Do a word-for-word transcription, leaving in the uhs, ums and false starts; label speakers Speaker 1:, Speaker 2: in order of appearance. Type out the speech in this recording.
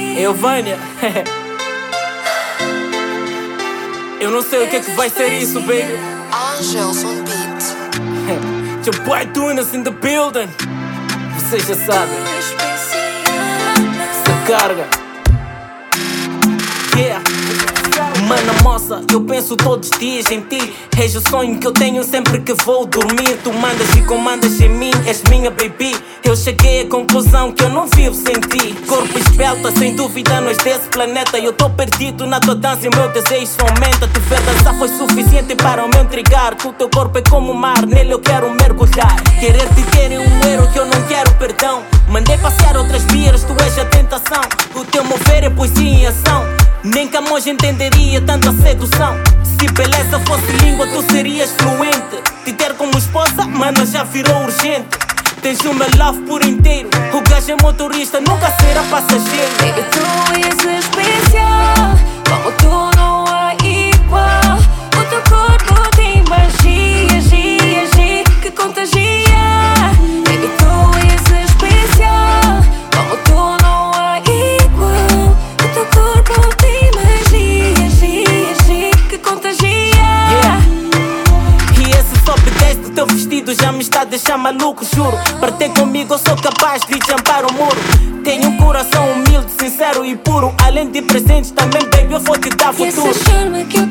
Speaker 1: Eu, Vânia. Eu não sei o que é que vai ser isso, baby.
Speaker 2: Angels on beat.
Speaker 1: Your boy Tunas in the building. Vocês já sabem. Essa carga. Yeah. Mana moça, eu penso todos os dias em ti. És o sonho que eu tenho sempre que vou dormir. Tu mandas e comandas em mim, és minha baby. Eu cheguei à conclusão que eu não vivo sem ti. Corpo esbelta, sem dúvida nós desse planeta. Eu tô perdido na tua dança e o meu desejo aumenta. Te ver dançar foi suficiente para o meu intrigar. Que o teu corpo é como o mar, nele eu quero mergulhar. Querer te ter é um erro que eu não quero perdão. Mandei passear outras vias, tu és a tentação. O teu mover é poesia em ação. Nem Camões entenderia tanta sedução. Se beleza fosse língua, tu serias fluente. Te ter como esposa, mano, já virou urgente. Tens o meu love por inteiro. O gajo é motorista, nunca será passageiro.
Speaker 3: Baby, tu és especial. Como tu não há igual. O teu corpo tem magia, gia, gia, que contagia. Baby, tu és especial. Como tu não há igual. O teu corpo tem magia, gia, gia, que contagia.
Speaker 1: Yeah. E esse sobe dez do teu vestido já me está a deixar maluco, juro. Para ter comigo eu sou capaz de jampar o muro. Tenho um coração humilde, sincero e puro. Além de presentes também, baby, eu vou te dar
Speaker 3: E
Speaker 1: futuro.
Speaker 3: essa charme que eu